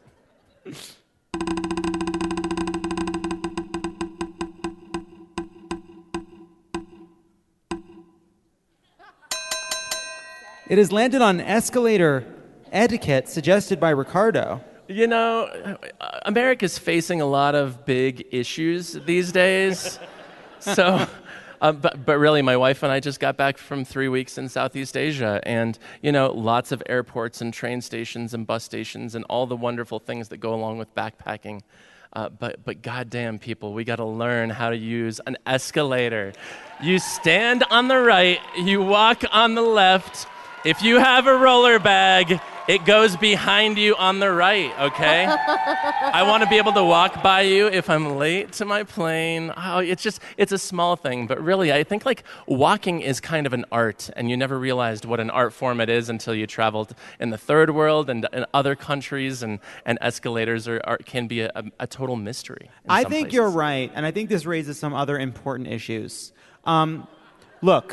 It has landed on escalator etiquette suggested by Ricardo. America's facing a lot of big issues these days. So... But really, my wife and I just got back from 3 weeks in Southeast Asia, and lots of airports and train stations and bus stations and all the wonderful things that go along with backpacking. But goddamn, people, we got to learn how to use an escalator. You stand on the right, you walk on the left. If you have a roller bag, it goes behind you on the right, okay? I want to be able to walk by you if I'm late to my plane. Oh, it's a small thing, but really, I think like walking is kind of an art, and you never realized what an art form it is until you traveled in the third world and in other countries, and escalators can be a total mystery. I think you're right, and I think this raises some other important issues. Look,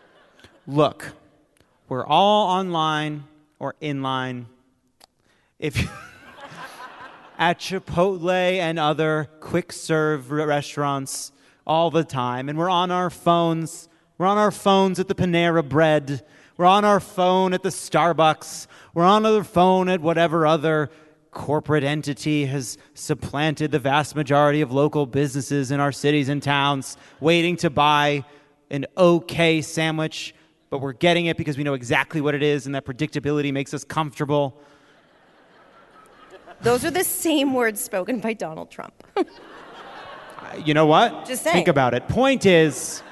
we're all online or in line. If at Chipotle and other quick serve restaurants all the time, and we're on our phones. We're on our phones at the Panera Bread. We're on our phone at the Starbucks. We're on our phone at whatever other corporate entity has supplanted the vast majority of local businesses in our cities and towns, waiting to buy an okay sandwich, but we're getting it because we know exactly what it is, and that predictability makes us comfortable. Those are the same words spoken by Donald Trump. You know what? Just saying. Think about it. Point is,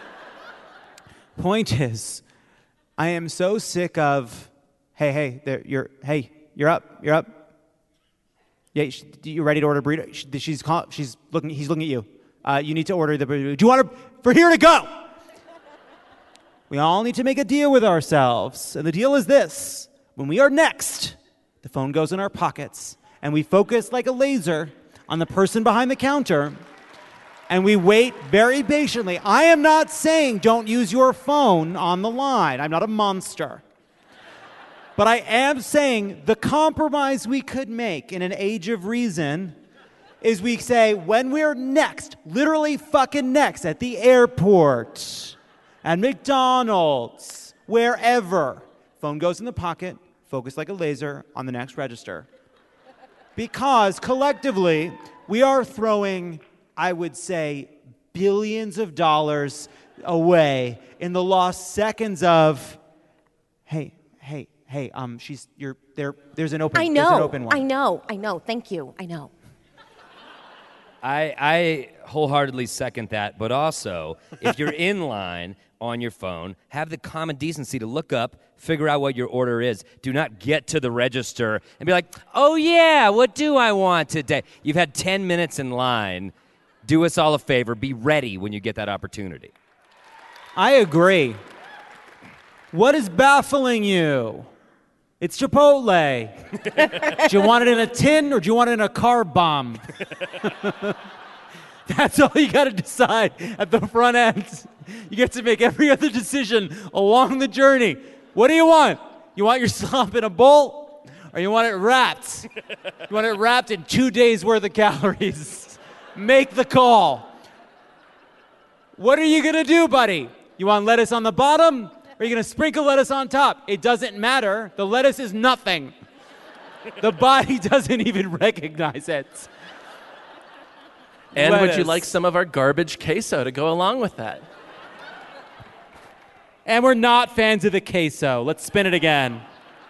I am so sick of, hey, you're up. Yeah, you ready to order a burrito? He's looking at you. You need to order the burrito. Do you want for here to go? We all need to make a deal with ourselves. And the deal is this. When we are next, the phone goes in our pockets, and we focus like a laser on the person behind the counter, and we wait very patiently. I am not saying don't use your phone on the line. I'm not a monster. But I am saying the compromise we could make in an age of reason is we say when we're next, literally fucking next, at the airport, at McDonald's, wherever, phone goes in the pocket, focus like a laser on the next register. Because collectively, we are throwing, I would say, billions of dollars away in the lost seconds of, hey, there's an open one. I know. Thank you. I know. I wholeheartedly second that, but also, if you're in line on your phone, have the common decency to look up, figure out what your order is. Do not get to the register and be like, oh yeah, what do I want today? You've had 10 minutes in line. Do us all a favor. Be ready when you get that opportunity. I agree. What is baffling you? It's Chipotle. Do you want it in a tin or do you want it in a car bomb? That's all you got to decide at the front end. You get to make every other decision along the journey. What do you want? You want your slop in a bowl or you want it wrapped? You want it wrapped in 2 days worth of calories. Make the call. What are you going to do, buddy? You want lettuce on the bottom? Or are you going to sprinkle lettuce on top? It doesn't matter. The lettuce is nothing. The body doesn't even recognize it. And lettuce. Would you like some of our garbage queso to go along with that? And we're not fans of the queso. Let's spin it again.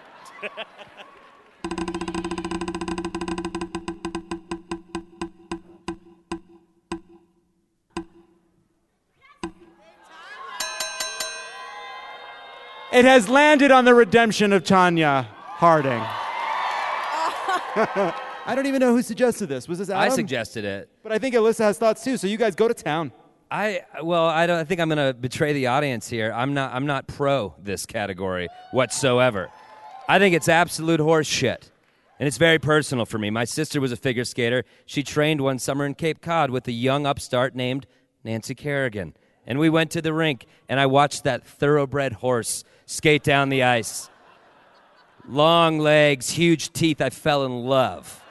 It has landed on the redemption of Tonya Harding. I don't even know who suggested this. Was this Adam? I suggested it. But I think Alyssa has thoughts too, so you guys go to town. I think I'm going to betray the audience here. I'm not pro this category whatsoever. I think it's absolute horse shit. And it's very personal for me. My sister was a figure skater. She trained one summer in Cape Cod with a young upstart named Nancy Kerrigan. And we went to the rink, and I watched that thoroughbred horse skate down the ice. Long legs, huge teeth. I fell in love.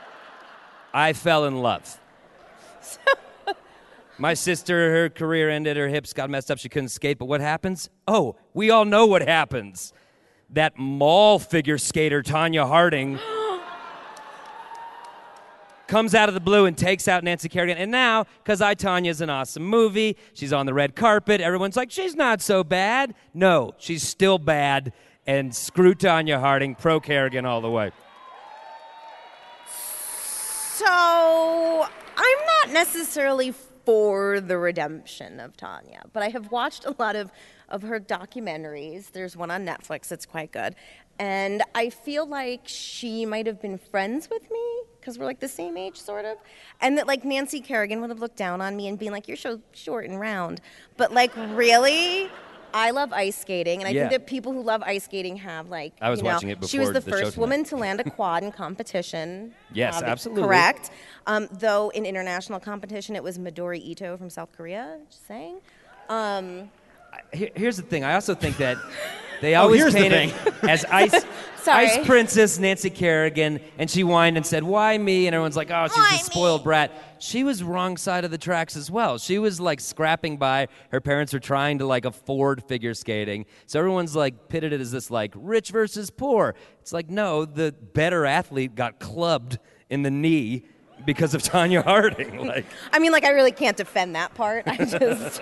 My sister, her career ended, her hips got messed up, she couldn't skate, but what happens? Oh, we all know what happens. That mall figure skater, Tonya Harding, comes out of the blue and takes out Nancy Kerrigan. And now, because I, Tonya, is an awesome movie, she's on the red carpet, everyone's like, she's not so bad. No, she's still bad, and screw Tonya Harding, pro Kerrigan all the way. So, I'm not necessarily for the redemption of Tonya, but I have watched a lot of her documentaries. There's one on Netflix that's quite good. And I feel like she might have been friends with me because we're like the same age, sort of. And that like Nancy Kerrigan would have looked down on me and been like, you're so short and round. But like, really? I love ice skating, and I think that people who love ice skating have like, I was watching it before she was the show first tonight. woman to land a quad in competition. Yes, absolutely. Correct. Though in international competition, it was Midori Ito from South Korea, just saying. Here's the thing. I also think that they always paint it as ice princess Nancy Kerrigan, and she whined and said, why me? And everyone's like, oh, she's a spoiled brat. She was wrong side of the tracks as well. She was like scrapping by. Her parents were trying to like afford figure skating. So everyone's like pitted it as this like rich versus poor. It's like, no, the better athlete got clubbed in the knee because of Tonya Harding. Like, I mean, like, I really can't defend that part. I just...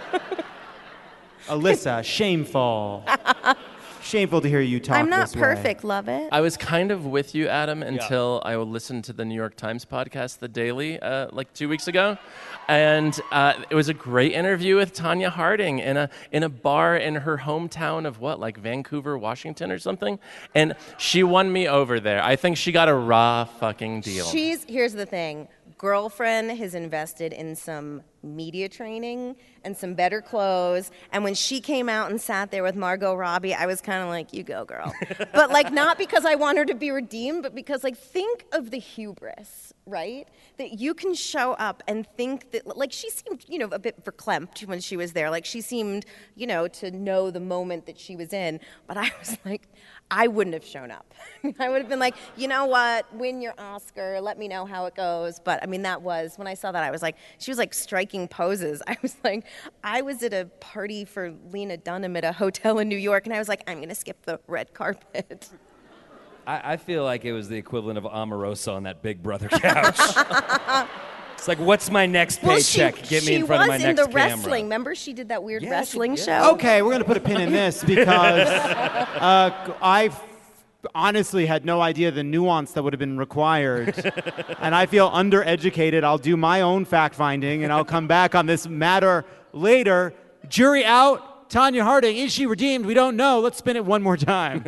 Alyssa, shameful. Shameful to hear you talk I'm not this perfect, way. love it. I was kind of with you, Adam, until I listened to the New York Times podcast, The Daily, like 2 weeks ago. And it was a great interview with Tonya Harding in a bar in her hometown of what, like Vancouver, Washington or something? And she won me over there. I think she got a raw fucking deal. Here's the thing. Girlfriend has invested in some media training and some better clothes. And when she came out and sat there with Margot Robbie, I was kind of like, you go, girl. But like, not because I want her to be redeemed, but because like, think of the hubris, right? That you can show up and think that, like, she seemed, a bit verklempt when she was there. Like, she seemed, to know the moment that she was in. But I was like, I wouldn't have shown up. I would have been like, you know what, win your Oscar, let me know how it goes. But I mean, that was, when I saw that, I was like, she was like striking poses. I was like, I was at a party for Lena Dunham at a hotel in New York, and I was like, I'm going to skip the red carpet. I feel like it was the equivalent of Omarosa on that Big Brother couch. It's like, what's my next paycheck? Get me in front of my next camera. She was in the wrestling. Remember, she did that weird wrestling show? Okay, we're going to put a pin in this because I honestly had no idea the nuance that would have been required. And I feel undereducated. I'll do my own fact-finding, and I'll come back on this matter later. Jury out. Tonya Harding, is she redeemed? We don't know. Let's spin it one more time.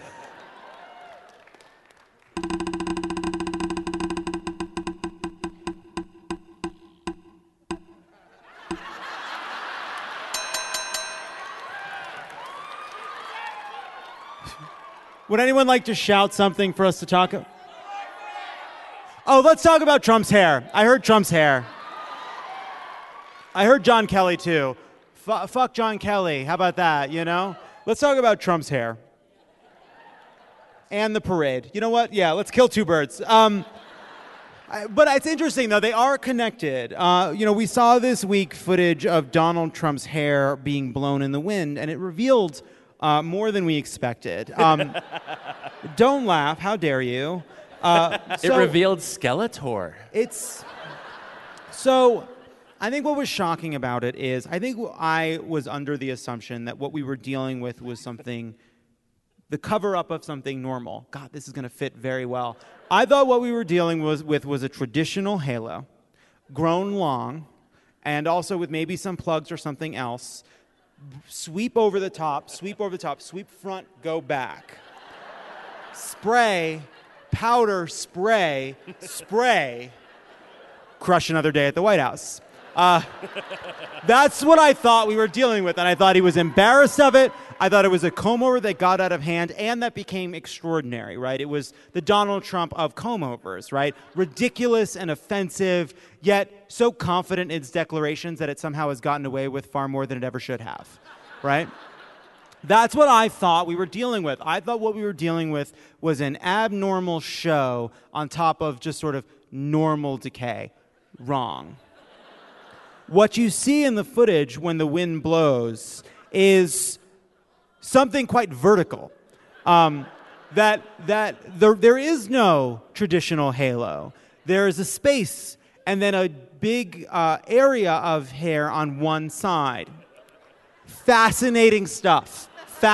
Would anyone like to shout something for us to talk about? Oh, let's talk about Trump's hair. I heard Trump's hair. I heard John Kelly, too. Fuck John Kelly. How about that, you know? Let's talk about Trump's hair. And the parade. You know what? Yeah, let's kill two birds. But it's interesting, though. They are connected. We saw this week footage of Donald Trump's hair being blown in the wind, and it revealed more than we expected. Don't laugh. How dare you? It revealed Skeletor. So I think what was shocking about it is I think I was under the assumption that what we were dealing with was something, the cover-up of something normal. God, this is going to fit very well. I thought what we were dealing with was a traditional halo, grown long, and also with maybe some plugs or something else. Sweep over the top, sweep front, go back. Spray, powder, spray, crush another day at the White House. That's what I thought we were dealing with, and I thought he was embarrassed of it. I thought it was a comb-over that got out of hand, and that became extraordinary, right? It was the Donald Trump of comb-overs, right? Ridiculous and offensive, yet so confident in its declarations that it somehow has gotten away with far more than it ever should have, right? That's what I thought we were dealing with. I thought what we were dealing with was an abnormal show on top of just sort of normal decay. Wrong. What you see in the footage when the wind blows is something quite vertical. There is no traditional halo. There is a space and then a big area of hair on one side. Fascinating stuff.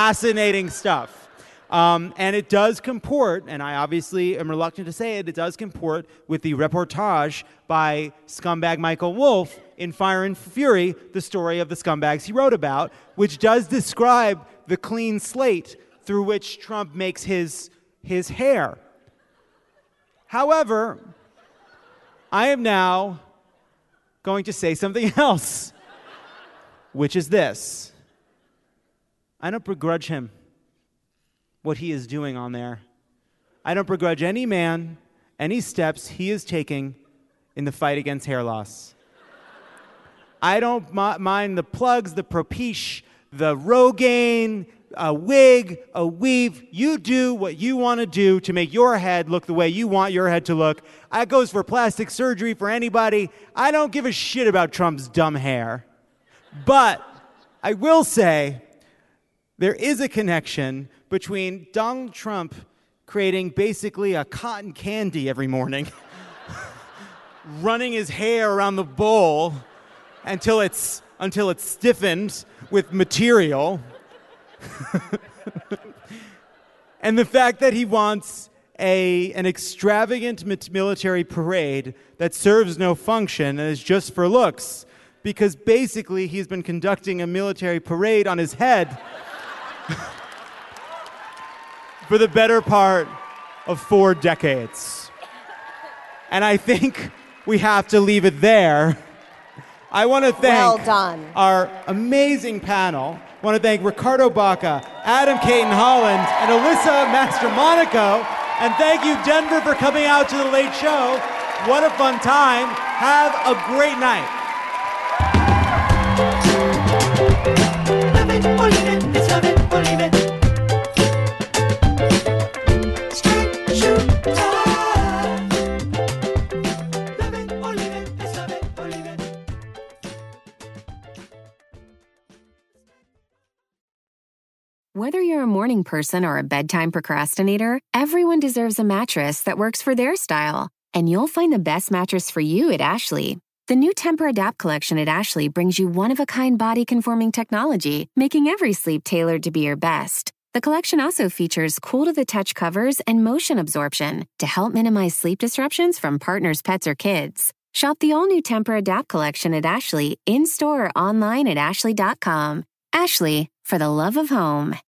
And it does comport, and I obviously am reluctant to say it does comport with the reportage by scumbag Michael Wolff in Fire and Fury, the story of the scumbags he wrote about, which does describe the clean slate through which Trump makes his hair. However, I am now going to say something else, which is this. I don't begrudge him what he is doing on there. I don't begrudge any man any steps he is taking in the fight against hair loss. I don't mind the plugs, the Propecia, the Rogaine, a wig, a weave. You do what you want to do to make your head look the way you want your head to look. That goes for plastic surgery for anybody. I don't give a shit about Trump's dumb hair. But I will say there is a connection between Donald Trump creating basically a cotton candy every morning, running his hair around the bowl until it's stiffened with material, and the fact that he wants an extravagant military parade that serves no function and is just for looks, because basically he's been conducting a military parade on his head for the better part of 4 decades. And I think we have to leave it there. I want to thank our amazing panel. I want to thank Ricardo Baca, Adam Caton Holland, and Alyssa Mastromonaco. And thank you, Denver, for coming out to the Late Show. What a fun time. Have a great night. Love it or leave it, it's love it or leave it. a morning person or a bedtime procrastinator, everyone deserves a mattress that works for their style. And you'll find the best mattress for you at Ashley. The new Temper-Adapt collection at Ashley brings you one-of-a-kind body-conforming technology, making every sleep tailored to be your best. The collection also features cool-to-the-touch covers and motion absorption to help minimize sleep disruptions from partners, pets, or kids. Shop the all-new Temper-Adapt collection at Ashley, in-store or online at ashley.com. Ashley, for the love of home.